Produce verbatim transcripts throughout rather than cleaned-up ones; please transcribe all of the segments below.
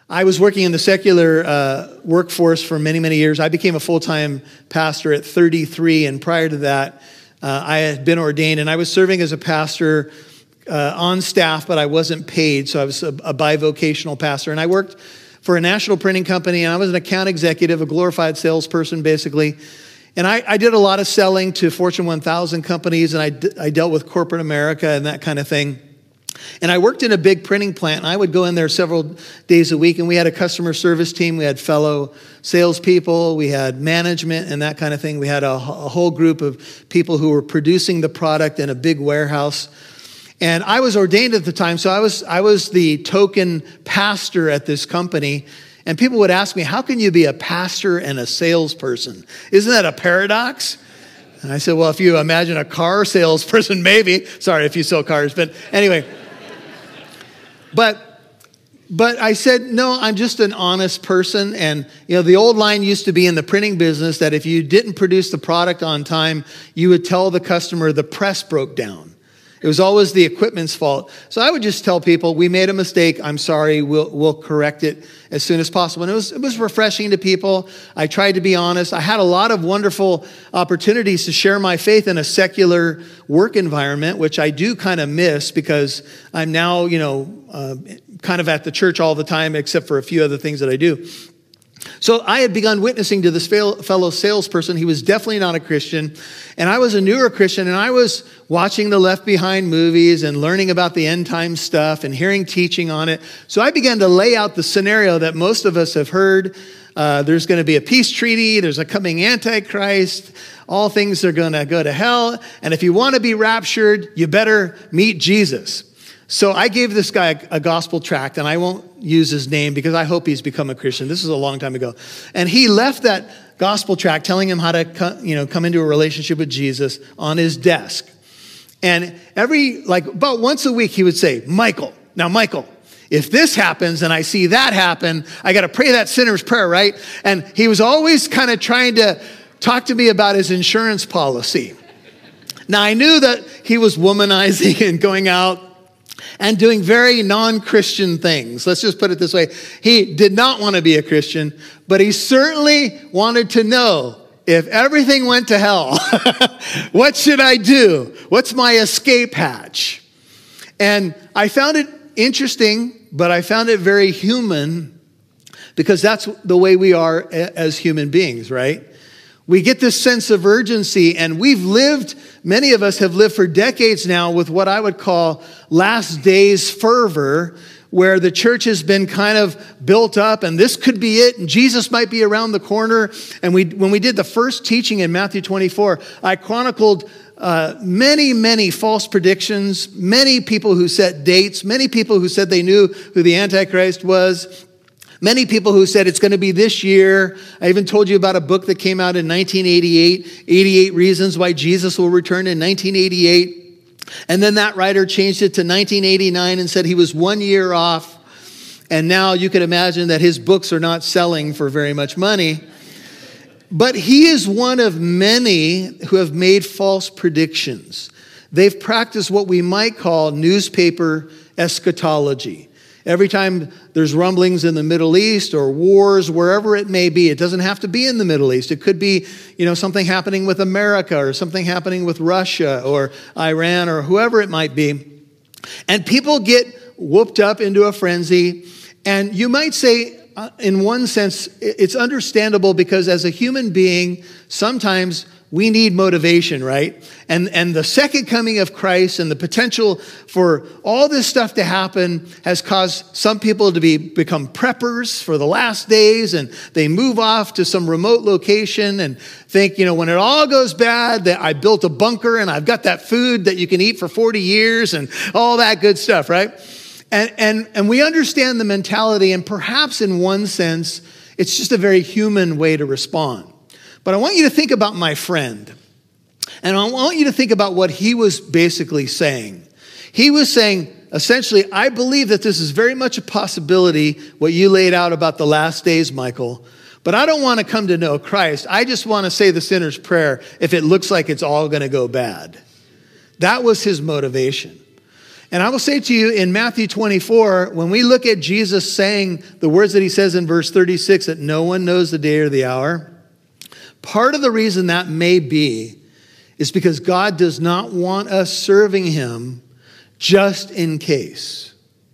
I was working in the secular uh, workforce for many, many years. I became a full-time pastor at thirty-three, and prior to that, uh, I had been ordained, and I was serving as a pastor uh, on staff, but I wasn't paid, so I was a, a bivocational pastor. And I worked for a national printing company, and I was an account executive, a glorified salesperson, basically. And I, I did a lot of selling to Fortune one thousand companies, and I, d- I dealt with corporate America and that kind of thing. And I worked in a big printing plant, and I would go in there several days a week, and we had a customer service team. We had fellow salespeople, we had management and that kind of thing. We had a, a whole group of people who were producing the product in a big warehouse. And I was ordained at the time, so I was I was the token pastor at this company. And people would ask me, how can you be a pastor and a salesperson? Isn't that a paradox? And I said, well, if you imagine a car salesperson, maybe. Sorry if you sell cars, but anyway. But but I said, no, I'm just an honest person. And, you know, the old line used to be in the printing business that if you didn't produce the product on time, you would tell the customer the press broke down. It was always the equipment's fault. So I would just tell people, we made a mistake. I'm sorry. We'll we'll correct it as soon as possible. And it was it was refreshing to people. I tried to be honest. I had a lot of wonderful opportunities to share my faith in a secular work environment, which I do kind of miss because I'm now, you know, uh, kind of at the church all the time, except for a few other things that I do. So I had begun witnessing to this fellow salesperson. He was definitely not a Christian. And I was a newer Christian, and I was watching the Left Behind movies and learning about the end time stuff and hearing teaching on it. So I began to lay out the scenario that most of us have heard. Uh, there's going to be a peace treaty. There's a coming Antichrist. All things are going to go to hell. And if you want to be raptured, you better meet Jesus. So I gave this guy a, a gospel tract, and I won't use his name because I hope he's become a Christian. This is a long time ago. And he left that gospel tract telling him how to co- you know, come into a relationship with Jesus on his desk. And every, like about once a week, he would say, Michael, now Michael, if this happens and I see that happen, I got to pray that sinner's prayer, right? And he was always kind of trying to talk to me about his insurance policy. Now I knew that he was womanizing and going out and doing very non-Christian things. Let's just put it this way. He did not want to be a Christian, but he certainly wanted to know, if everything went to hell, what should I do? What's my escape hatch? And I found it interesting, but I found it very human, because that's the way we are as human beings, right? We get this sense of urgency, and we've lived, many of us have lived for decades now with what I would call last days fervor, where the church has been kind of built up, and this could be it, and Jesus might be around the corner. And we, when we did the first teaching in Matthew twenty-four, I chronicled uh, many, many false predictions, many people who set dates, many people who said they knew who the Antichrist was. Many people who said it's going to be this year. I even told you about a book that came out in nineteen eighty-eight, eighty-eight Reasons Why Jesus Will Return in nineteen eighty-eight. And then that writer changed it to nineteen eighty-nine and said he was one year off. And now you can imagine that his books are not selling for very much money. But he is one of many who have made false predictions. They've practiced what we might call newspaper eschatology. Every time there's rumblings in the Middle East or wars, wherever it may be, it doesn't have to be in the Middle East. It could be, you know, something happening with America or something happening with Russia or Iran or whoever it might be. And people get whooped up into a frenzy. And you might say, uh, in one sense, it's understandable, because as a human being, sometimes we need motivation, right? And and the second coming of Christ and the potential for all this stuff to happen has caused some people to be become preppers for the last days, and they move off to some remote location and think, you know, when it all goes bad, that I built a bunker and I've got that food that you can eat for forty years and all that good stuff, right? And and and we understand the mentality, and perhaps in one sense, it's just a very human way to respond. But I want you to think about my friend. And I want you to think about what he was basically saying. He was saying, essentially, I believe that this is very much a possibility, what you laid out about the last days, Michael. But I don't want to come to know Christ. I just want to say the sinner's prayer if it looks like it's all going to go bad. That was his motivation. And I will say to you in Matthew twenty-four, when we look at Jesus saying the words that he says in verse thirty-six, that no one knows the day or the hour, part of the reason that may be is because God does not want us serving him just in case.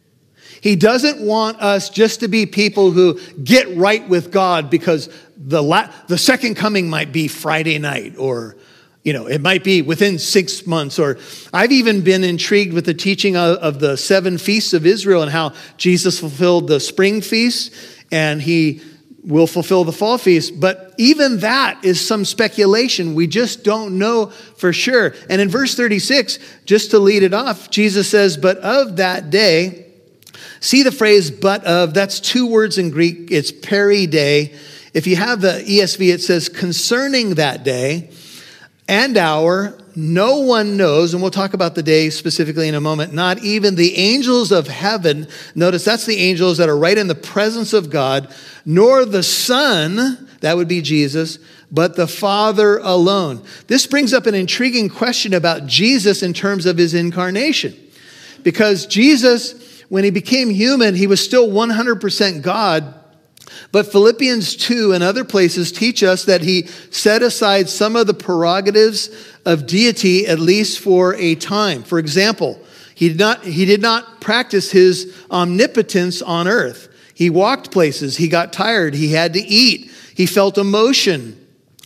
He doesn't want us just to be people who get right with God because the la- the second coming might be Friday night, or you know, it might be within six months. Or I've even been intrigued with the teaching of, of the seven feasts of Israel and how Jesus fulfilled the spring feast and he will fulfill the fall feast. But even that is some speculation. We just don't know for sure. And in verse thirty-six, just to lead it off, Jesus says, but of that day, see the phrase but of, that's two words in Greek. It's peri-day. If you have the E S V, it says concerning that day and hour, no one knows, and we'll talk about the day specifically in a moment, not even the angels of heaven. Notice that's the angels that are right in the presence of God, nor the Son, that would be Jesus, but the Father alone. This brings up an intriguing question about Jesus in terms of his incarnation. Because Jesus, when he became human, he was still one hundred percent God. But Philippians two and other places teach us that he set aside some of the prerogatives of deity, at least for a time. For example, he did not, he did not practice his omnipotence on earth. He walked places. He got tired. He had to eat. He felt emotion.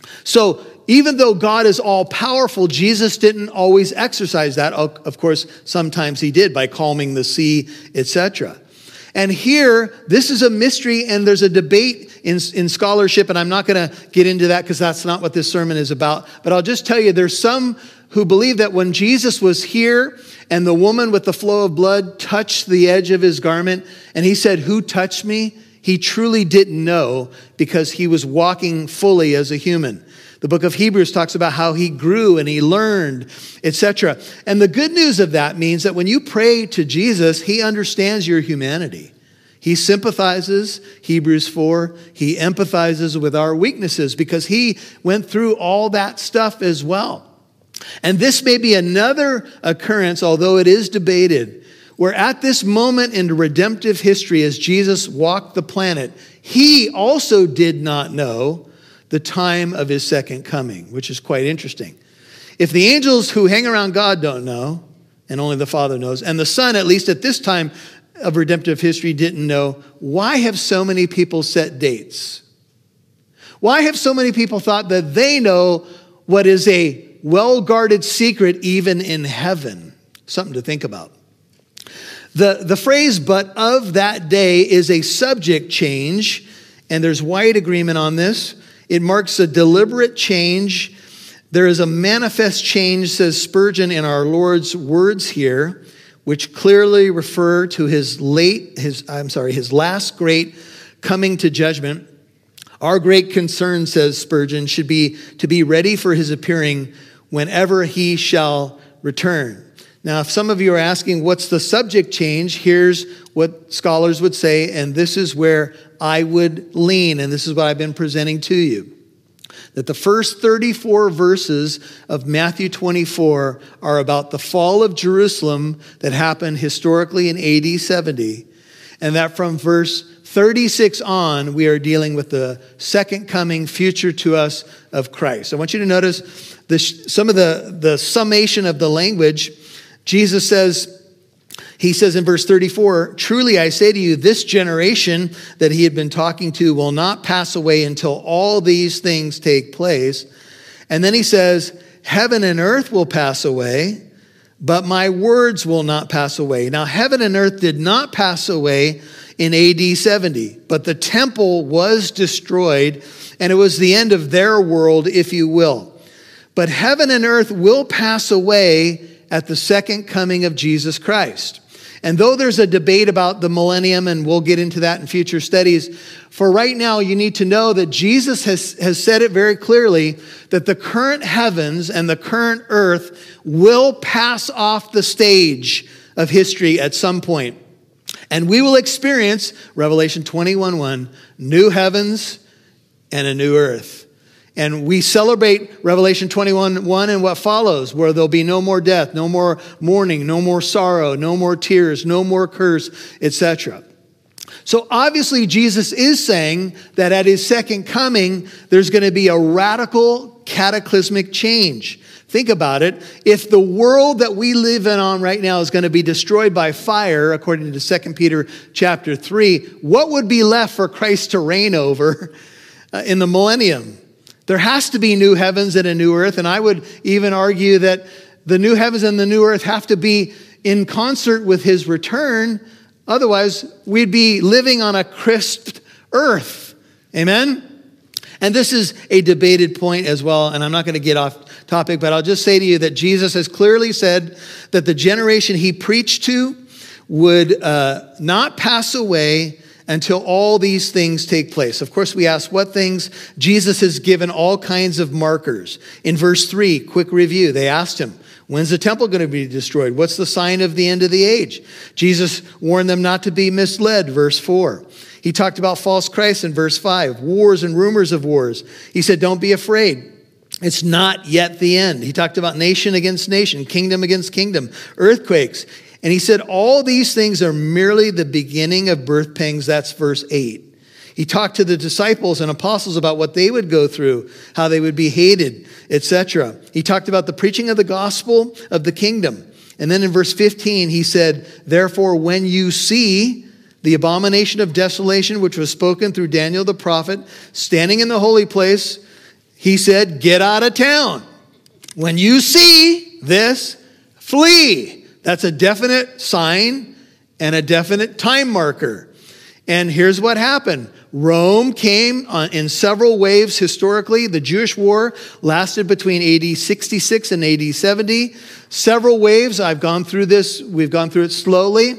So even though God is all powerful, Jesus didn't always exercise that. Of course, sometimes he did by calming the sea, et cetera. And here, this is a mystery, and there's a debate in, in scholarship, and I'm not going to get into that because that's not what this sermon is about. But I'll just tell you, there's some who believe that when Jesus was here and the woman with the flow of blood touched the edge of his garment, and he said, "Who touched me?" He truly didn't know because he was walking fully as a human. The book of Hebrews talks about how he grew and he learned, et cetera. And the good news of that means that when you pray to Jesus, he understands your humanity. He sympathizes, Hebrews four. He empathizes with our weaknesses because he went through all that stuff as well. And this may be another occurrence, although it is debated, where at this moment in redemptive history, as Jesus walked the planet, he also did not know the time of his second coming, which is quite interesting. If the angels who hang around God don't know, and only the Father knows, and the Son, at least at this time of redemptive history, didn't know, why have so many people set dates? Why have so many people thought that they know what is a well-guarded secret even in heaven? Something to think about. The, the phrase, but of that day, is a subject change, and there's wide agreement on this. It marks a deliberate change. There is a manifest change, says Spurgeon, in our Lord's words here, which clearly refer to his late, his I'm sorry, his last great coming to judgment. Our great concern, says Spurgeon, should be to be ready for his appearing whenever he shall return. Now, if some of you are asking, what's the subject change? Here's what scholars would say, and this is where I would lean, and this is what I've been presenting to you. That the first thirty-four verses of Matthew twenty-four are about the fall of Jerusalem that happened historically in A D seventy, and that from verse thirty-six on, we are dealing with the second coming, future to us of Christ. I want you to notice this, some of the, the summation of the language. Jesus says, he says in verse thirty-four, "Truly I say to you, this generation that he had been talking to will not pass away until all these things take place." And then he says, "Heaven and earth will pass away, but my words will not pass away." Now, heaven and earth did not pass away in A D seventy, but the temple was destroyed, and it was the end of their world, if you will. But heaven and earth will pass away at the second coming of Jesus Christ. And though there's a debate about the millennium, and we'll get into that in future studies, for right now you need to know that Jesus has, has said it very clearly that the current heavens and the current earth will pass off the stage of history at some point. And we will experience, Revelation twenty-one one, new heavens and a new earth. And we celebrate Revelation twenty-one one and what follows, where there'll be no more death, no more mourning, no more sorrow, no more tears, no more curse, et cetera. So obviously Jesus is saying that at his second coming, there's going to be a radical cataclysmic change. Think about it. If the world that we live in on right now is going to be destroyed by fire, according to Second Peter chapter three, what would be left for Christ to reign over uh, in the millennium? There has to be new heavens and a new earth. And I would even argue that the new heavens and the new earth have to be in concert with his return. Otherwise, we'd be living on a crisped earth. Amen? And this is a debated point as well, and I'm not going to get off topic, but I'll just say to you that Jesus has clearly said that the generation he preached to would uh, not pass away until all these things take place. Of course, we ask what things. Jesus has given all kinds of markers. In verse three, quick review, they asked him, when's the temple going to be destroyed? What's the sign of the end of the age? Jesus warned them not to be misled, verse four. He talked about false Christs in verse five, wars and rumors of wars. He said, don't be afraid. It's not yet the end. He talked about nation against nation, kingdom against kingdom, earthquakes. And he said, all these things are merely the beginning of birth pangs. That's verse eight. He talked to the disciples and apostles about what they would go through, how they would be hated, et cetera. He talked about the preaching of the gospel of the kingdom. And then in verse fifteen, he said, therefore, when you see the abomination of desolation, which was spoken through Daniel the prophet, standing in the holy place, he said, get out of town. When you see this, flee. That's a definite sign and a definite time marker. And here's what happened. Rome came on, in several waves historically. The Jewish war lasted between A D sixty-six and A D seventy. Several waves. I've gone through this. We've gone through it slowly.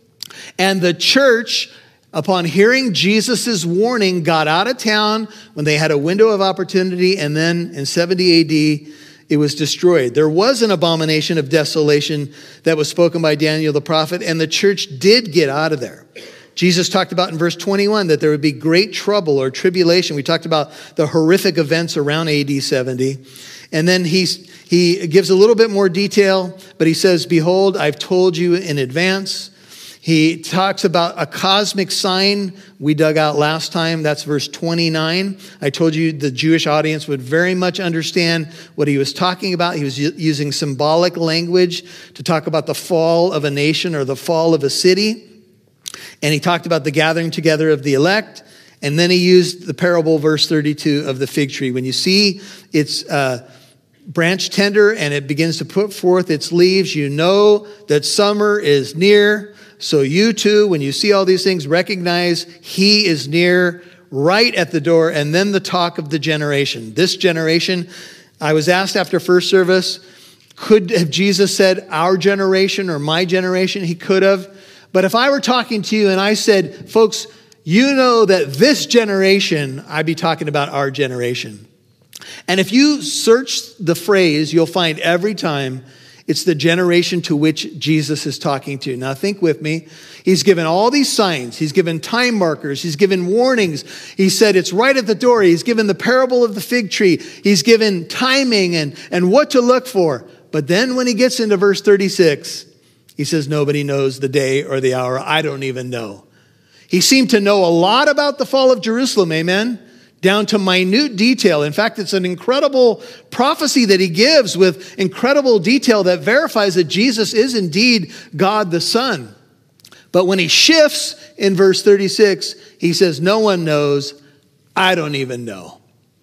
And the church, upon hearing Jesus' warning, got out of town when they had a window of opportunity. And then in seventy A D, it was destroyed. There was an abomination of desolation that was spoken by Daniel the prophet, and the church did get out of there. Jesus talked about in verse twenty-one that there would be great trouble or tribulation. We talked about the horrific events around A D seventy. And then he's, he gives a little bit more detail, but he says, behold, I've told you in advance. He talks about a cosmic sign we dug out last time. That's verse twenty-nine. I told you the Jewish audience would very much understand what he was talking about. He was using symbolic language to talk about the fall of a nation or the fall of a city. And he talked about the gathering together of the elect. And then he used the parable, verse thirty-two, of the fig tree. When you see its uh, branch tender and it begins to put forth its leaves, you know that summer is near. So you too, when you see all these things, recognize he is near, right at the door. And then the talk of the generation. This generation, I was asked after first service, could have Jesus said our generation or my generation? He could have. But if I were talking to you and I said, folks, you know that this generation, I'd be talking about our generation. And if you search the phrase, you'll find every time it's the generation to which Jesus is talking to. Now think with me. He's given all these signs. He's given time markers. He's given warnings. He said it's right at the door. He's given the parable of the fig tree. He's given timing and, and what to look for. But then when he gets into verse thirty-six, he says, nobody knows the day or the hour. I don't even know. He seemed to know a lot about the fall of Jerusalem, amen? Down to minute detail. In fact, it's an incredible prophecy that he gives with incredible detail that verifies that Jesus is indeed God the Son. But when he shifts in verse thirty-six, he says, no one knows. I don't even know.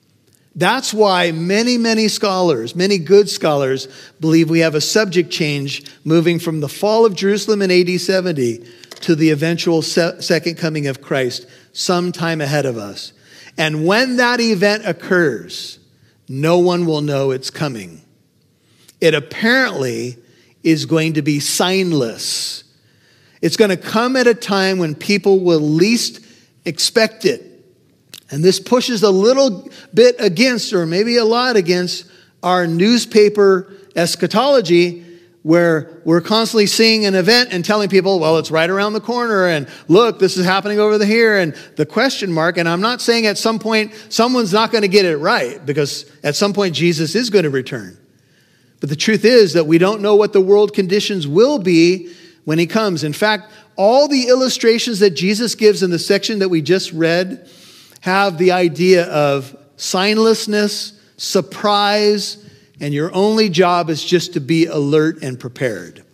That's why many, many scholars, many good scholars, believe we have a subject change moving from the fall of Jerusalem in A D seventy to the eventual se- second coming of Christ sometime ahead of us. And when that event occurs, no one will know it's coming. It apparently is going to be signless. It's going to come at a time when people will least expect it. And this pushes a little bit against, or maybe a lot against, our newspaper eschatology, where we're constantly seeing an event and telling people, well, it's right around the corner, and look, this is happening over the here, and the question mark. And I'm not saying at some point someone's not going to get it right, because at some point Jesus is going to return. But the truth is that we don't know what the world conditions will be when he comes. In fact, all the illustrations that Jesus gives in the section that we just read have the idea of signlessness, surprise, and your only job is just to be alert and prepared.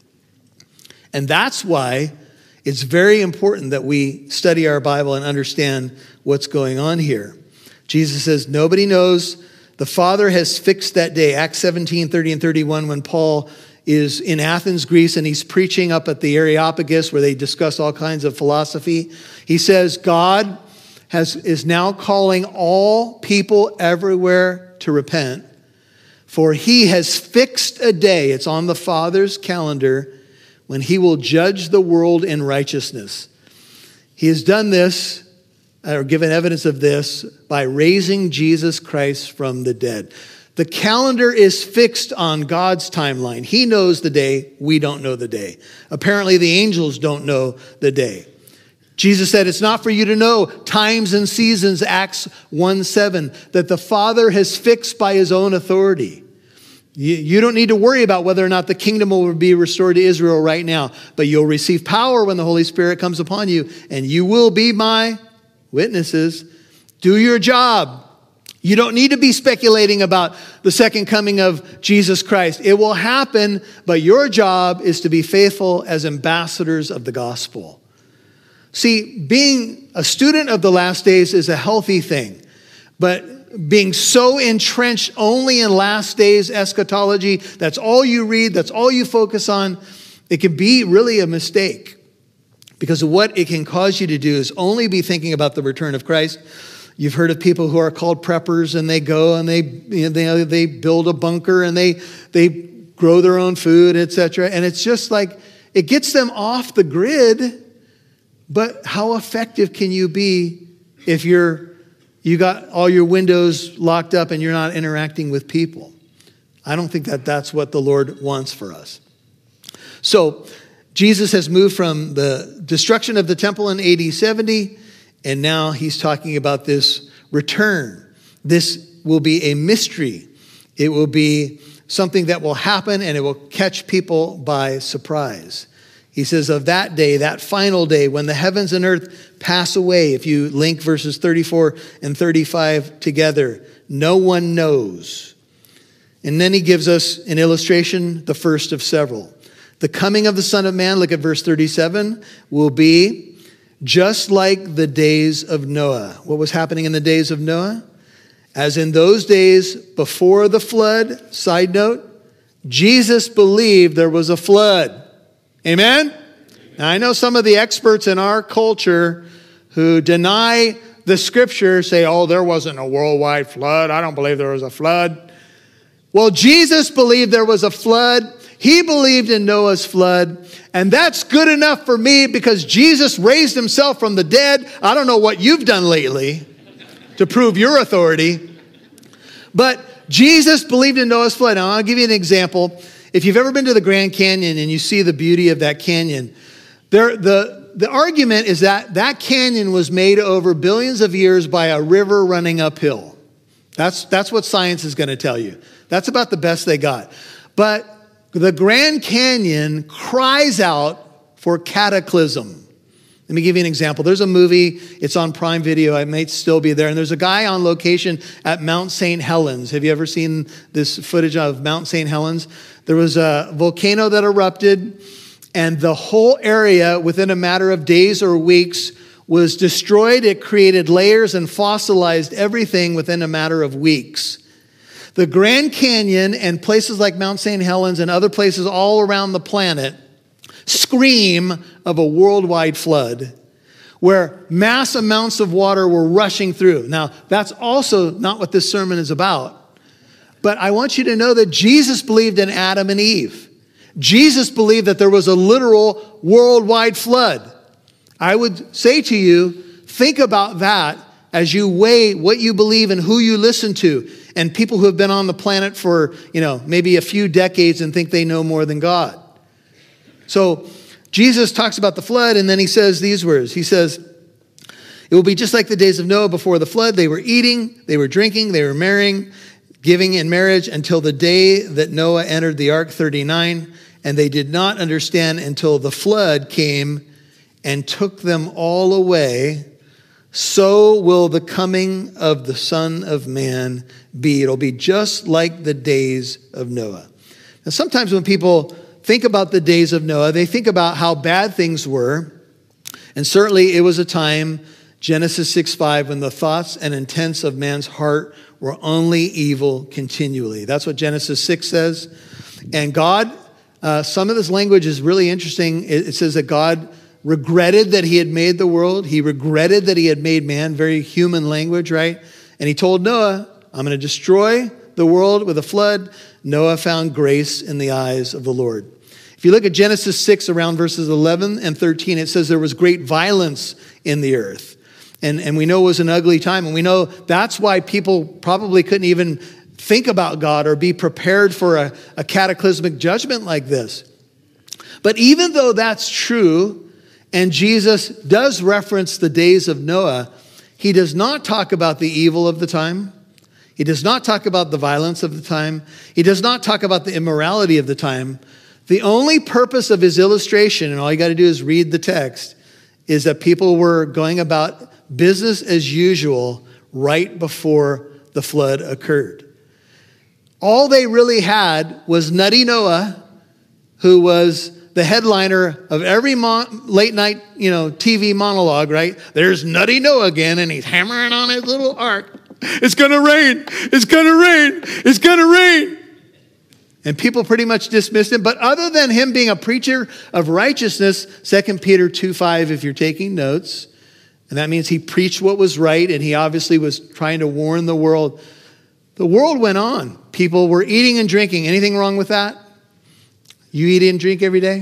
And that's why it's very important that we study our Bible and understand what's going on here. Jesus says, nobody knows. The Father has fixed that day. Acts seventeen, thirty and thirty-one, when Paul is in Athens, Greece, and he's preaching up at the Areopagus where they discuss all kinds of philosophy. He says, God has, is now calling all people everywhere to repent. For he has fixed a day, it's on the Father's calendar, when he will judge the world in righteousness. He has done this, or given evidence of this, by raising Jesus Christ from the dead. The calendar is fixed on God's timeline. He knows the day, we don't know the day. Apparently the angels don't know the day. Jesus said, it's not for you to know times and seasons, Acts one seven, that the Father has fixed by his own authority. You, you don't need to worry about whether or not the kingdom will be restored to Israel right now, but you'll receive power when the Holy Spirit comes upon you, and you will be my witnesses. Do your job. You don't need to be speculating about the second coming of Jesus Christ. It will happen, but your job is to be faithful as ambassadors of the gospel. See, being a student of the last days is a healthy thing, but being so entrenched only in last days eschatology, that's all you read, that's all you focus on, it can be really a mistake, because what it can cause you to do is only be thinking about the return of Christ. You've heard of people who are called preppers, and they go and they you know, they, they build a bunker and they they grow their own food, et cetera. And it's just like, it gets them off the grid. But how effective can you be if you're you got all your windows locked up and you're not interacting with people? I don't think that that's what the Lord wants for us. So Jesus has moved from the destruction of the temple in A D seventy, and now he's talking about this return. This will be a mystery. It will be something that will happen, and it will catch people by surprise. He says of that day, that final day, when the heavens and earth pass away, if you link verses thirty-four and thirty-five together, no one knows. And then he gives us an illustration, the first of several. The coming of the Son of Man, look at verse thirty-seven, will be just like the days of Noah. What was happening in the days of Noah? As in those days before the flood, side note, Jesus believed there was a flood. Amen? Now, I know some of the experts in our culture who deny the scripture say, oh, there wasn't a worldwide flood. I don't believe there was a flood. Well, Jesus believed there was a flood. He believed in Noah's flood. And that's good enough for me because Jesus raised himself from the dead. I don't know what you've done lately to prove your authority. But Jesus believed in Noah's flood. Now, I'll give you an example. If you've ever been to the Grand Canyon and you see the beauty of that canyon, there, the, the argument is that that canyon was made over billions of years by a river running uphill. That's, that's what science is going to tell you. That's about the best they got. But the Grand Canyon cries out for cataclysm. Let me give you an example. There's a movie, it's on Prime Video, it may still be there, and there's a guy on location at Mount Saint Helens. Have you ever seen this footage of Mount Saint Helens? There was a volcano that erupted, and the whole area, within a matter of days or weeks, was destroyed. It created layers and fossilized everything within a matter of weeks. The Grand Canyon and places like Mount Saint Helens and other places all around the planet scream of a worldwide flood where mass amounts of water were rushing through. Now, that's also not what this sermon is about. But I want you to know that Jesus believed in Adam and Eve. Jesus believed that there was a literal worldwide flood. I would say to you, think about that as you weigh what you believe and who you listen to, and people who have been on the planet for, you know, maybe a few decades and think they know more than God. So Jesus talks about the flood, and then he says these words. He says, it will be just like the days of Noah before the flood. They were eating, they were drinking, they were marrying, giving in marriage until the day that Noah entered the ark, thirty-nine, and they did not understand until the flood came and took them all away. So will the coming of the Son of Man be. It'll be just like the days of Noah. Now, sometimes when people think about the days of Noah, they think about how bad things were. And certainly it was a time, Genesis six five, when the thoughts and intents of man's heart were only evil continually. That's what Genesis six says. And God, uh, some of this language is really interesting. It, it says that God regretted that he had made the world. He regretted that he had made man. Very human language, right? And he told Noah, I'm going to destroy the world with a flood. Noah found grace in the eyes of the Lord. If you look at Genesis six, around verses eleven and thirteen, it says there was great violence in the earth. And, and we know it was an ugly time. And we know that's why people probably couldn't even think about God or be prepared for a, a cataclysmic judgment like this. But even though that's true, and Jesus does reference the days of Noah, he does not talk about the evil of the time. He does not talk about the violence of the time. He does not talk about the immorality of the time. The only purpose of his illustration, and all you got to do is read the text, is that people were going about business as usual right before the flood occurred. All they really had was Nutty Noah, who was the headliner of every mon- late night, you know, T V monologue, right? There's Nutty Noah again, and he's hammering on his little ark. It's going to rain. It's going to rain. It's going to rain. And people pretty much dismissed him. But other than him being a preacher of righteousness, Second Peter two five, if you're taking notes, and that means he preached what was right, and he obviously was trying to warn the world. The world went on. People were eating and drinking. Anything wrong with that? You eat and drink every day?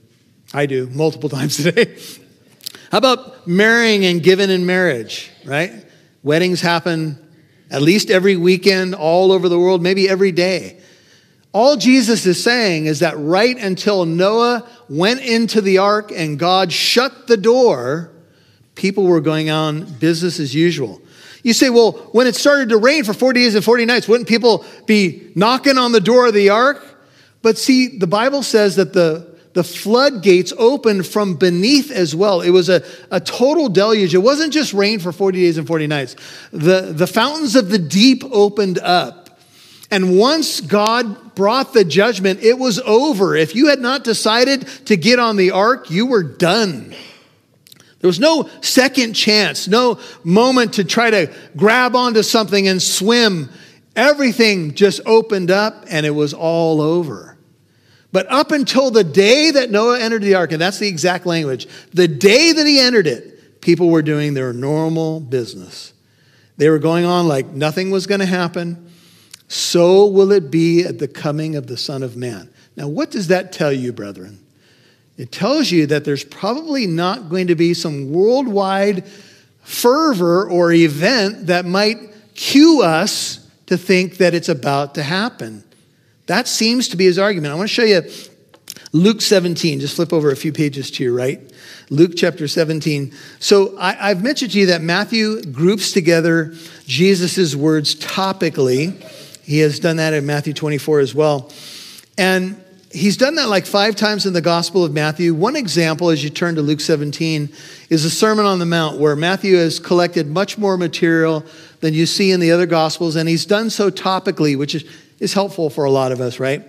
I do, multiple times a day. How about marrying and giving in marriage, right? Weddings happen at least every weekend all over the world, maybe every day. All Jesus is saying is that right until Noah went into the ark and God shut the door, people were going on business as usual. You say, well, when it started to rain for forty days and forty nights, wouldn't people be knocking on the door of the ark? But see, the Bible says that the, the floodgates opened from beneath as well. It was a, a total deluge. It wasn't just rain for forty days and forty nights. The, the fountains of the deep opened up. And once God brought the judgment, it was over. If you had not decided to get on the ark, you were done. There was no second chance, no moment to try to grab onto something and swim. Everything just opened up and it was all over. But up until the day that Noah entered the ark, and that's the exact language, the day that he entered it, people were doing their normal business. They were going on like nothing was going to happen. So will it be at the coming of the Son of Man. Now, what does that tell you, brethren? It tells you that there's probably not going to be some worldwide fervor or event that might cue us to think that it's about to happen. That seems to be his argument. I want to show you Luke seventeen. Just flip over a few pages to your right. Luke chapter seventeen. So I, I've mentioned to you that Matthew groups together Jesus' words topically. He has done that in Matthew twenty-four as well. And he's done that like five times in the Gospel of Matthew. One example, as you turn to Luke seventeen, is the Sermon on the Mount, where Matthew has collected much more material than you see in the other Gospels, and he's done so topically, which is, is helpful for a lot of us, right?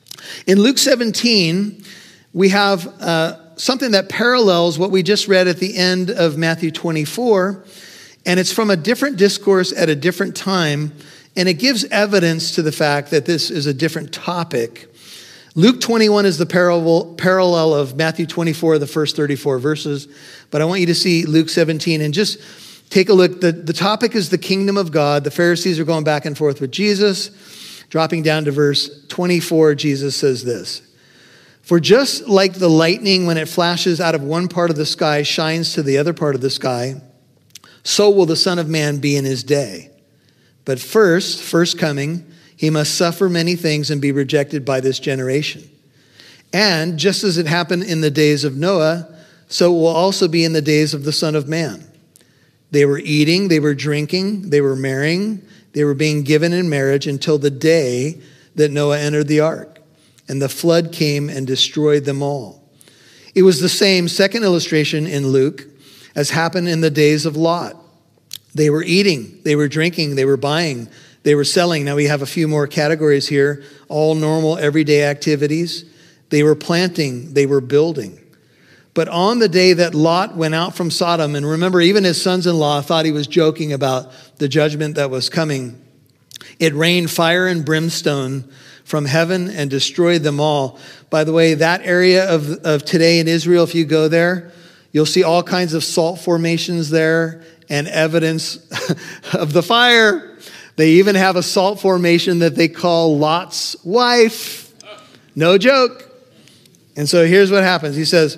In Luke seventeen, we have uh, something that parallels what we just read at the end of Matthew twenty-four, and it's from a different discourse at a different time, and it gives evidence to the fact that this is a different topic. Luke twenty-one is the parallel, parallel of Matthew twenty-four, the first thirty-four verses. But I want you to see Luke seventeen and just take a look. The, the topic is the kingdom of God. The Pharisees are going back and forth with Jesus. Dropping down to verse twenty-four, Jesus says this. For just like the lightning, when it flashes out of one part of the sky, shines to the other part of the sky, So will the Son of Man be in his day. But first, first coming, he must suffer many things and be rejected by this generation. And just as it happened in the days of Noah, so it will also be in the days of the Son of Man. They were eating, they were drinking, they were marrying, they were being given in marriage until the day that Noah entered the ark, and the flood came and destroyed them all. It was the same second illustration in Luke as happened in the days of Lot. They were eating, they were drinking, they were buying, they were selling. Now we have a few more categories here, all normal everyday activities. They were planting, they were building. But on the day that Lot went out from Sodom, and remember, even his sons-in-law thought he was joking about the judgment that was coming, it rained fire and brimstone from heaven and destroyed them all. By the way, that area of, of today in Israel, if you go there, you'll see all kinds of salt formations there and evidence of the fire. They even have a salt formation that they call Lot's wife. No joke. And so here's what happens. He says,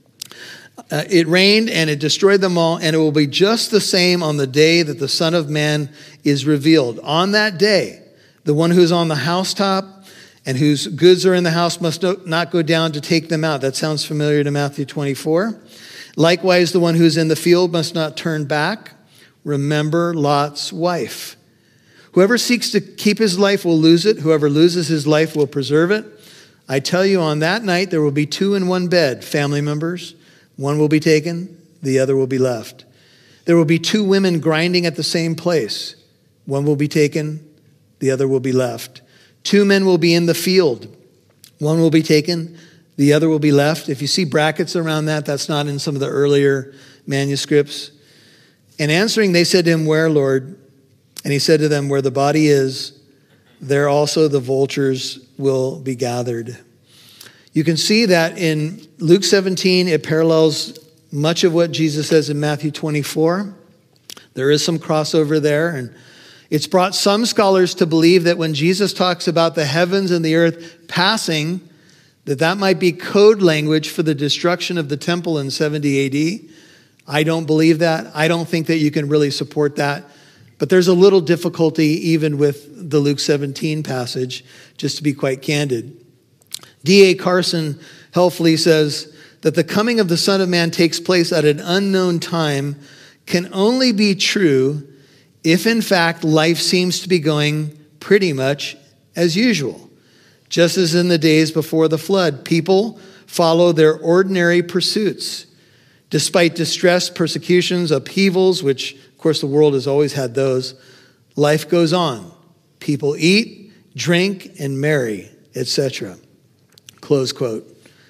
Uh, it rained and it destroyed them all, and it will be just the same on the day that the Son of Man is revealed. On that day, the one who's on the housetop and whose goods are in the house must not go down to take them out. That sounds familiar to Matthew twenty-four. Likewise, the one who's in the field must not turn back. Remember Lot's wife. Whoever seeks to keep his life will lose it. Whoever loses his life will preserve it. I tell you, on that night there will be two in one bed, family members. One will be taken, the other will be left. There will be two women grinding at the same place. One will be taken, the other will be left. Two men will be in the field. One will be taken, the other will be left. If you see brackets around that, that's not in some of the earlier manuscripts. And answering, they said to him, "Where, Lord?" And he said to them, "Where the body is, there also the vultures will be gathered." You can see that in Luke seventeen, it parallels much of what Jesus says in Matthew twenty-four. There is some crossover there, and it's brought some scholars to believe that when Jesus talks about the heavens and the earth passing, that that might be code language for the destruction of the temple in seventy A D. I don't believe that. I don't think that you can really support that. But there's a little difficulty even with the Luke seventeen passage, just to be quite candid. D A Carson helpfully says that the coming of the Son of Man takes place at an unknown time can only be true if, in fact, life seems to be going pretty much as usual. Just as in the days before the flood, people follow their ordinary pursuits. Despite distress, persecutions, upheavals, which, of course, the world has always had those, life goes on. People eat, drink, and marry, et cetera. Close quote.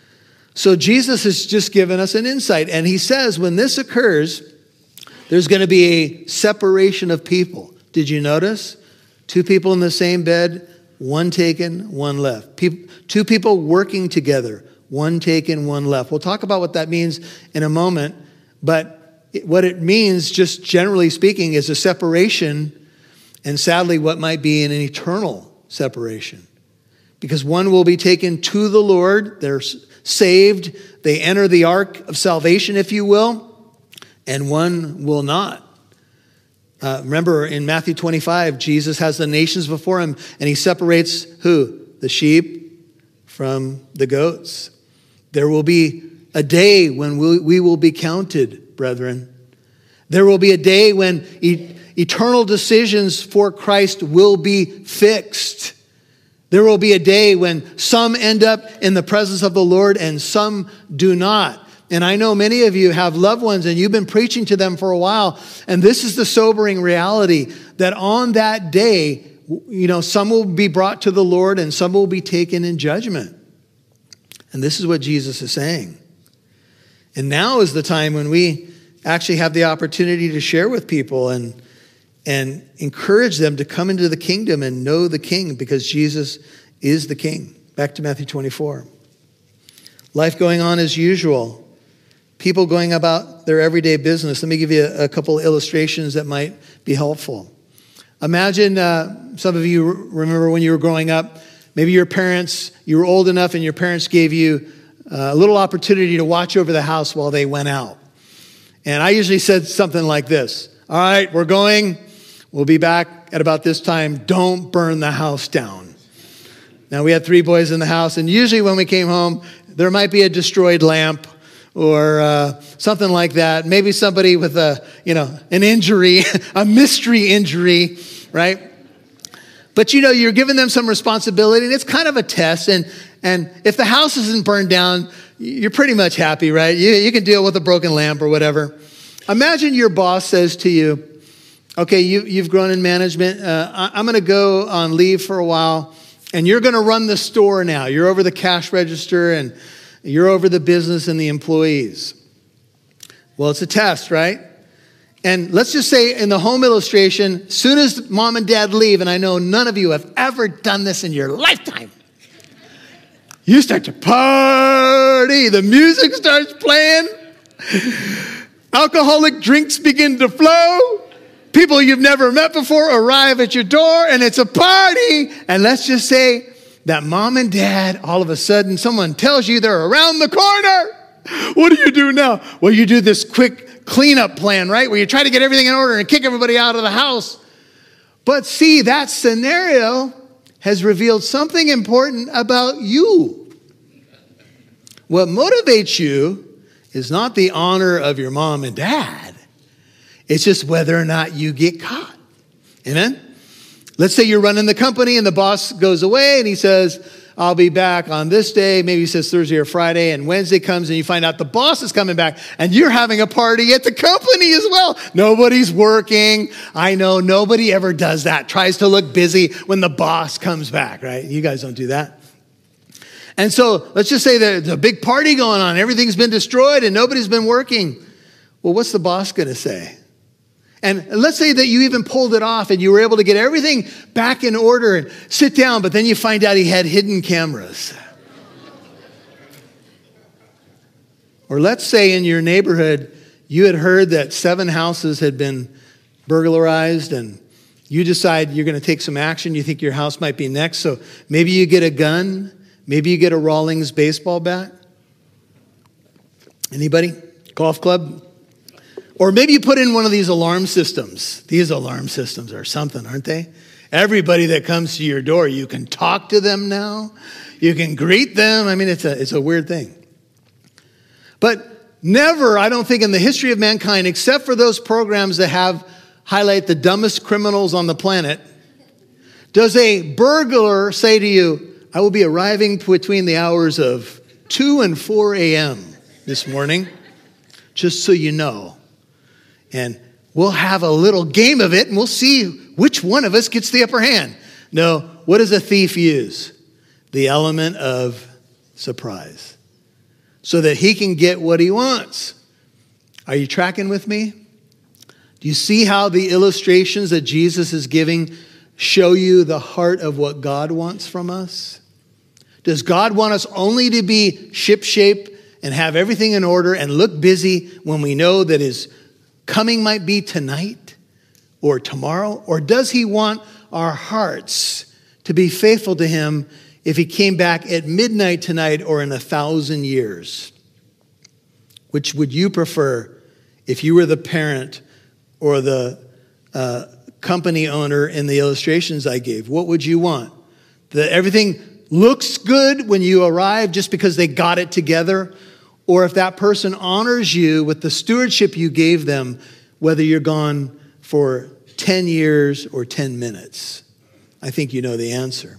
So Jesus has just given us an insight. And he says when this occurs, there's going to be a separation of people. Did you notice? Two people in the same bed, one taken, one left. People, two people working together, one taken, one left. We'll talk about what that means in a moment. But it, what it means, just generally speaking, is a separation, and sadly what might be an eternal separation. Because one will be taken to the Lord, they're saved, they enter the ark of salvation, if you will, and one will not. Uh, remember in Matthew twenty-five, Jesus has the nations before him, and he separates who? The sheep from the goats. There will be a day when we, we will be counted, brethren. There will be a day when e- eternal decisions for Christ will be fixed. There will be a day when some end up in the presence of the Lord and some do not. And I know many of you have loved ones and you've been preaching to them for a while. And this is the sobering reality that on that day, you know, some will be brought to the Lord and some will be taken in judgment. And this is what Jesus is saying. And now is the time when we actually have the opportunity to share with people and and encourage them to come into the kingdom and know the King, because Jesus is the King. Back to Matthew twenty-four. Life going on as usual. People going about their everyday business. Let me give you a, a couple illustrations that might be helpful. Imagine, uh, some of you remember when you were growing up, maybe your parents, you were old enough and your parents gave you a little opportunity to watch over the house while they went out. And I usually said something like this: All right, we're going. We'll be back at about this time. Don't burn the house down. Now, we had three boys in the house, and usually when we came home, there might be a destroyed lamp or uh, something like that. Maybe somebody with a, you know, an injury, a mystery injury, right? But, you know, you're giving them some responsibility, and it's kind of a test. And and if the house isn't burned down, you're pretty much happy, right? You, you can deal with a broken lamp or whatever. Imagine your boss says to you, okay, you, you've grown in management. Uh, I, I'm going to go on leave for a while, and you're going to run the store now. You're over the cash register, and you're over the business and the employees. Well, it's a test, right? And let's just say in the home illustration, soon as mom and dad leave, and I know none of you have ever done this in your lifetime, you start to party. The music starts playing. Alcoholic drinks begin to flow. People you've never met before arrive at your door, and it's a party. And let's just say that mom and dad, all of a sudden, someone tells you they're around the corner. What do you do now? Well, you do this quick cleanup plan, right? Where you try to get everything in order and kick everybody out of the house. But see, that scenario has revealed something important about you. What motivates you is not the honor of your mom and dad. It's just whether or not you get caught. Amen? Let's say you're running the company and the boss goes away and he says, I'll be back on this day. Maybe he says Thursday or Friday, and Wednesday comes and you find out the boss is coming back and you're having a party at the company as well. Nobody's working. I know nobody ever does that. Tries to look busy when the boss comes back, right? You guys don't do that. And so let's just say there's a big party going on. Everything's been destroyed and nobody's been working. Well, what's the boss going to say? And let's say that you even pulled it off and you were able to get everything back in order and sit down, but then you find out he had hidden cameras. Or let's say in your neighborhood, you had heard that seven houses had been burglarized and you decide you're going to take some action. You think your house might be next. So maybe you get a gun. Maybe you get a Rawlings baseball bat. Anybody? Golf club? Or maybe you put in one of these alarm systems. These alarm systems are something, aren't they? Everybody that comes to your door, you can talk to them now. You can greet them. I mean, it's a, it's a weird thing. But never, I don't think in the history of mankind, except for those programs that have highlight the dumbest criminals on the planet, does a burglar say to you, I will be arriving between the hours of two and four a.m. this morning, just so you know. And we'll have a little game of it, and we'll see which one of us gets the upper hand. No, what does a thief use? The element of surprise, so that he can get what he wants. Are you tracking with me? Do you see how the illustrations that Jesus is giving show you the heart of what God wants from us? Does God want us only to be shipshape and have everything in order and look busy when we know that his coming might be tonight or tomorrow? Or does he want our hearts to be faithful to him if he came back at midnight tonight or in a thousand years? Which would you prefer if you were the parent or the uh, company owner in the illustrations I gave? What would you want? That everything looks good when you arrive just because they got it together? Or if that person honors you with the stewardship you gave them, whether you're gone for ten years or ten minutes? I think you know the answer.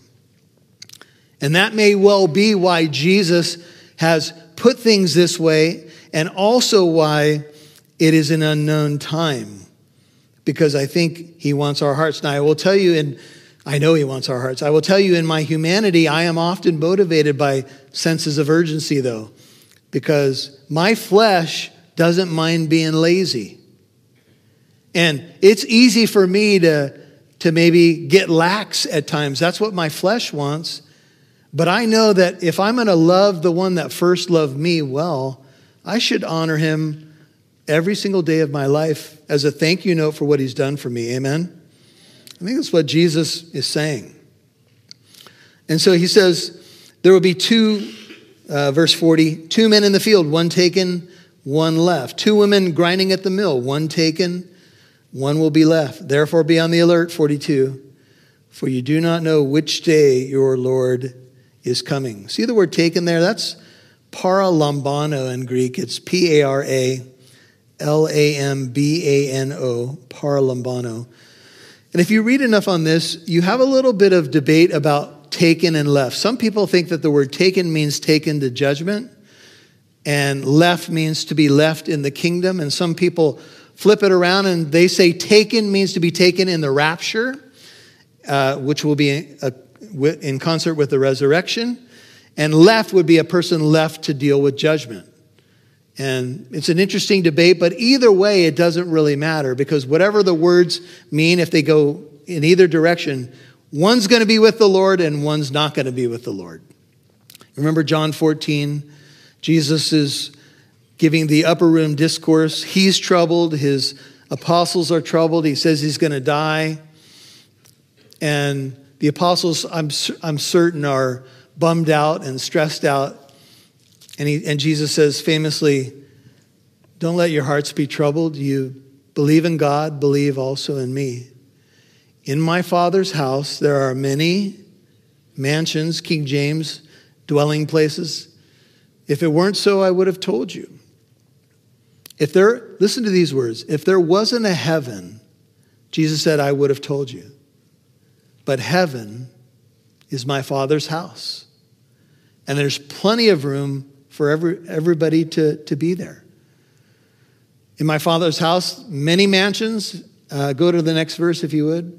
And that may well be why Jesus has put things this way, and also why it is an unknown time. Because I think he wants our hearts. Now, I will tell you, and I know he wants our hearts. I will tell you, in my humanity, I am often motivated by senses of urgency, though. Because my flesh doesn't mind being lazy. And it's easy for me to, to maybe get lax at times. That's what my flesh wants. But I know that if I'm going to love the one that first loved me well, I should honor him every single day of my life as a thank you note for what he's done for me. Amen? I think that's what Jesus is saying. And so he says, there will be two... Uh, verse forty, two men in the field, one taken, one left. Two women grinding at the mill, one taken, one will be left. Therefore be on the alert, forty-two, for you do not know which day your Lord is coming. See the word taken there? That's paralambano in Greek. It's P A R A L A M B A N O, paralambano. And if you read enough on this, you have a little bit of debate about taken and left. Some people think that the word taken means taken to judgment, and left means to be left in the kingdom. And some people flip it around and they say taken means to be taken in the rapture, uh, which will be a, in concert with the resurrection. And left would be a person left to deal with judgment. And it's an interesting debate, but either way, it doesn't really matter, because whatever the words mean, if they go in either direction, one's going to be with the Lord and one's not going to be with the Lord. Remember John fourteen? Jesus is giving the upper room discourse. He's troubled. His apostles are troubled. He says he's going to die. And the apostles, I'm, I'm certain, are bummed out and stressed out. And, he, and Jesus says famously, don't let your hearts be troubled. You believe in God, believe also in me. In my Father's house, there are many mansions, King James, dwelling places. If it weren't so, I would have told you. If there, listen to these words. If there wasn't a heaven, Jesus said, I would have told you. But heaven is my Father's house. And there's plenty of room for every, everybody to, to be there. In my Father's house, many mansions. Uh, go to the next verse if you would.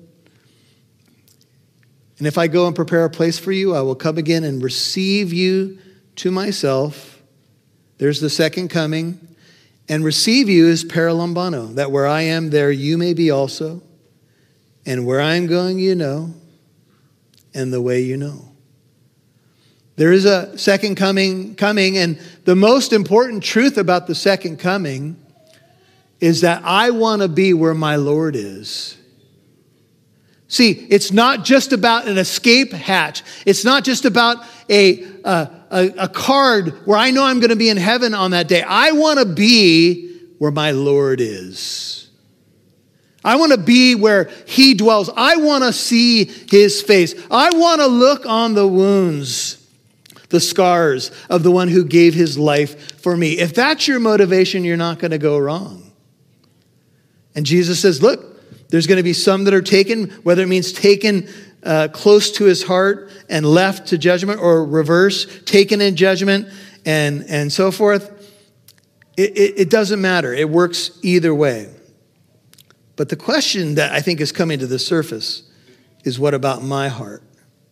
And if I go and prepare a place for you, I will come again and receive you to myself. There's the second coming. And receive you is paralambano, that where I am, there you may be also. And where I am going, you know, and the way you know. There is a second coming, coming, and the most important truth about the second coming is that I want to be where my Lord is. See, it's not just about an escape hatch. It's not just about a, uh, a, a card where I know I'm going to be in heaven on that day. I want to be where my Lord is. I want to be where he dwells. I want to see his face. I want to look on the wounds, the scars of the one who gave his life for me. If that's your motivation, you're not going to go wrong. And Jesus says, look, there's going to be some that are taken, whether it means taken uh, close to his heart and left to judgment, or reverse, taken in judgment and, and so forth. It, it, it doesn't matter. It works either way. But the question that I think is coming to the surface is, what about my heart?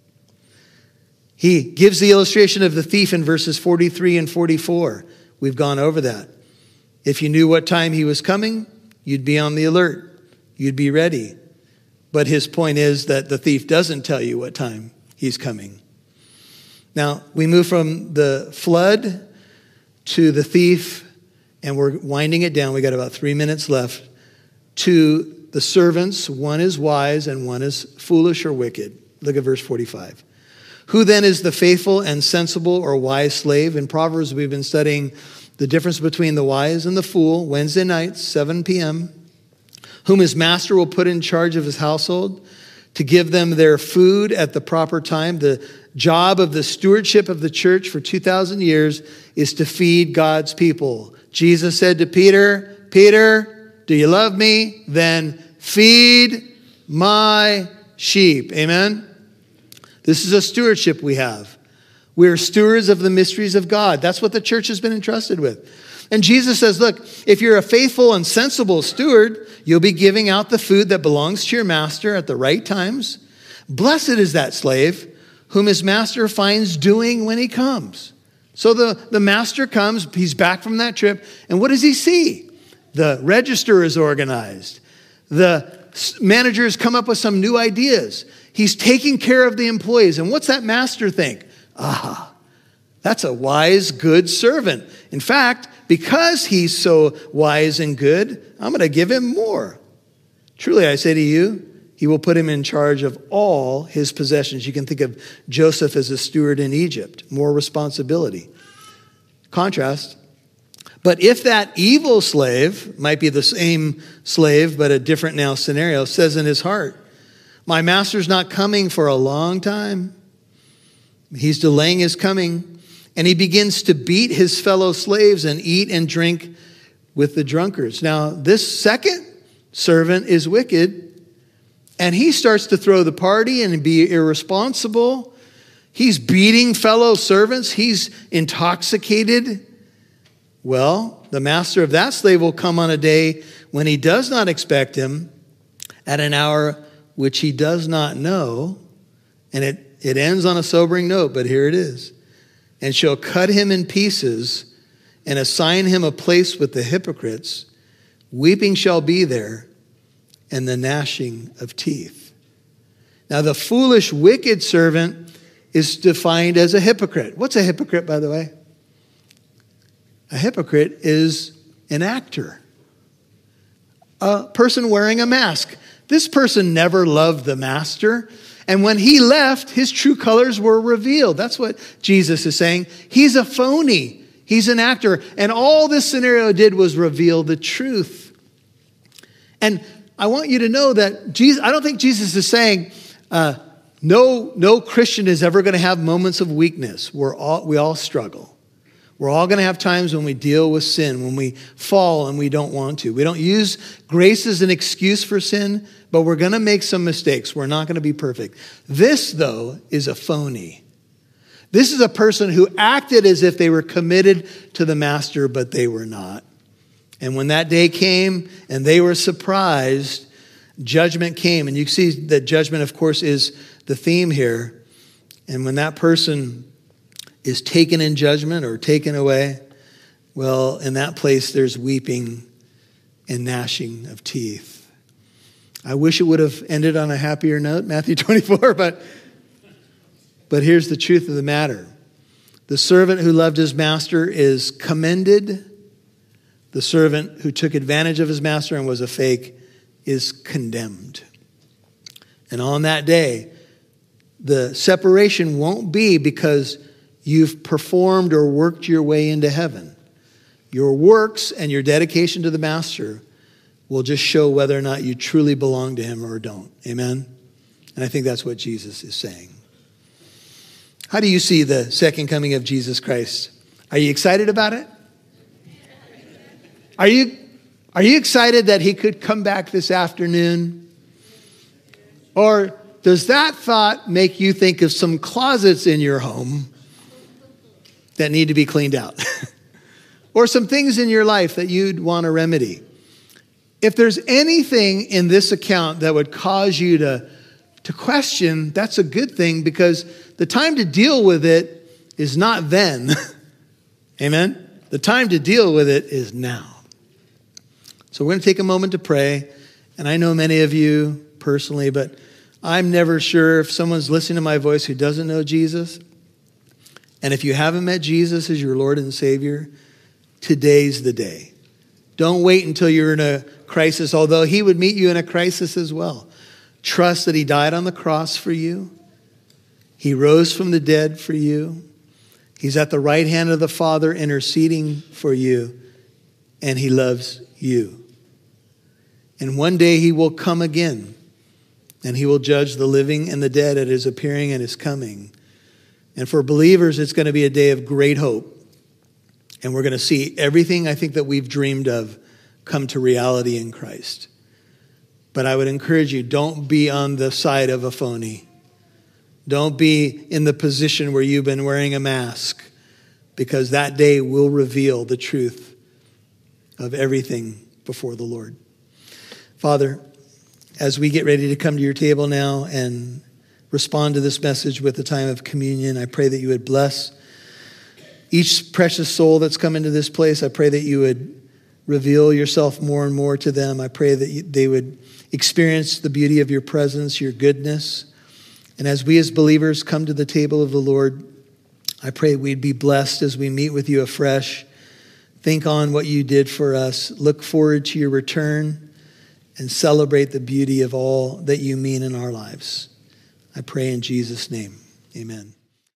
He gives the illustration of the thief in verses forty-three and forty-four. We've gone over that. If you knew what time he was coming, you'd be on the alert. You'd be ready. But his point is that the thief doesn't tell you what time he's coming. Now, we move from the flood to the thief, and we're winding it down. We got about three minutes left. To the servants, one is wise and one is foolish or wicked. Look at verse forty-five. Who then is the faithful and sensible or wise slave? In Proverbs, we've been studying the difference between the wise and the fool. Wednesday nights, seven p.m. Whom his master will put in charge of his household to give them their food at the proper time. The job of the stewardship of the church for two thousand years is to feed God's people. Jesus said to Peter, Peter, do you love me? Then feed my sheep. Amen? This is a stewardship we have. We're stewards of the mysteries of God. That's what the church has been entrusted with. And Jesus says, look, if you're a faithful and sensible steward, you'll be giving out the food that belongs to your master at the right times. Blessed is that slave whom his master finds doing when he comes. So the, the master comes, he's back from that trip, and what does he see? The register is organized. The managers come up with some new ideas. He's taking care of the employees. And what's that master think? Ah, that's a wise, good servant. In fact, because he's so wise and good, I'm going to give him more. Truly, I say to you, he will put him in charge of all his possessions. You can think of Joseph as a steward in Egypt. More responsibility. Contrast. But if that evil slave, might be the same slave, but a different now scenario, says in his heart, my master's not coming for a long time. He's delaying his coming. And he begins to beat his fellow slaves and eat and drink with the drunkards. Now, this second servant is wicked, and he starts to throw the party and be irresponsible. He's beating fellow servants. He's intoxicated. Well, the master of that slave will come on a day when he does not expect him, at an hour which he does not know. And it, it ends on a sobering note, but here it is. And shall cut him in pieces and assign him a place with the hypocrites. Weeping shall be there, and the gnashing of teeth. Now, the foolish, wicked servant is defined as a hypocrite. What's a hypocrite, by the way? A hypocrite is an actor, a person wearing a mask. This person never loved the master. And when he left, his true colors were revealed. That's what Jesus is saying. He's a phony. He's an actor. And all this scenario did was reveal the truth. And I want you to know that Jesus, I don't think Jesus is saying, uh, no, no Christian is ever going to have moments of weakness. We're all, we all struggle. We're all going to have times when we deal with sin, when we fall and we don't want to. We don't use grace as an excuse for sin, but we're going to make some mistakes. We're not going to be perfect. This, though, is a phony. This is a person who acted as if they were committed to the master, but they were not. And when that day came and they were surprised, judgment came. And you see that judgment, of course, is the theme here. And when that person is taken in judgment or taken away, well, in that place there's weeping and gnashing of teeth. I wish it would have ended on a happier note, Matthew twenty-four, but, but here's the truth of the matter. The servant who loved his master is commended. The servant who took advantage of his master and was a fake is condemned. And on that day, the separation won't be because you've performed or worked your way into heaven. Your works and your dedication to the master will just show whether or not you truly belong to him or don't. Amen? And I think that's what Jesus is saying. How do you see the second coming of Jesus Christ? Are you excited about it? Are you, are you excited that he could come back this afternoon? Or does that thought make you think of some closets in your home that need to be cleaned out? Or some things in your life that you'd want to remedy? If there's anything in this account that would cause you to, to question, that's a good thing, because the time to deal with it is not then. Amen? The time to deal with it is now. So we're going to take a moment to pray. And I know many of you personally, but I'm never sure if someone's listening to my voice who doesn't know Jesus. And if you haven't met Jesus as your Lord and Savior, today's the day. Don't wait until you're in a crisis, although he would meet you in a crisis as well. Trust that he died on the cross for you. He rose from the dead for you. He's at the right hand of the Father interceding for you, and he loves you. And one day he will come again, and he will judge the living and the dead at his appearing and his coming. And for believers, it's going to be a day of great hope. And we're going to see everything I think that we've dreamed of come to reality in Christ. But I would encourage you, don't be on the side of a phony. Don't be in the position where you've been wearing a mask, because that day will reveal the truth of everything before the Lord. Father, as we get ready to come to your table now and respond to this message with the time of communion, I pray that you would bless each precious soul that's come into this place. I pray that you would reveal yourself more and more to them. I pray that they would experience the beauty of your presence, your goodness. And as we as believers come to the table of the Lord, I pray we'd be blessed as we meet with you afresh. Think on what you did for us. Look forward to your return and celebrate the beauty of all that you mean in our lives. I pray in Jesus' name. Amen.